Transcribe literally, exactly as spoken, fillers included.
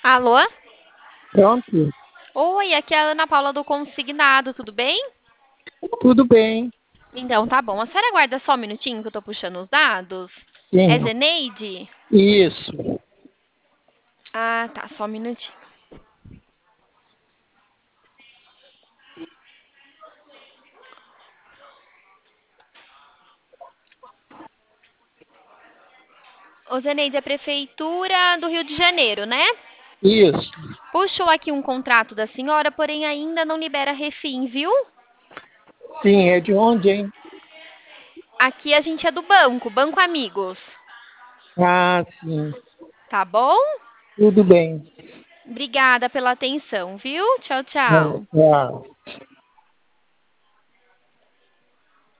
Alô? Pronto? Oi, aqui é a Ana Paula do Consignado, tudo bem? Tudo bem. Então, tá bom. A senhora aguarda só um minutinho que eu tô puxando os dados? É Sim, Zeneide? isso. Ah, tá, só um minutinho. Ô, Zeneide, é a Prefeitura do Rio de Janeiro, né? Isso. Puxou aqui um contrato da senhora, porém ainda não libera refim, viu? Sim, é de onde, hein? Aqui a gente é do banco, Banco Amigos. Ah, sim. Tá bom? Tudo bem. Obrigada pela atenção, viu? Tchau, É, tchau. tá.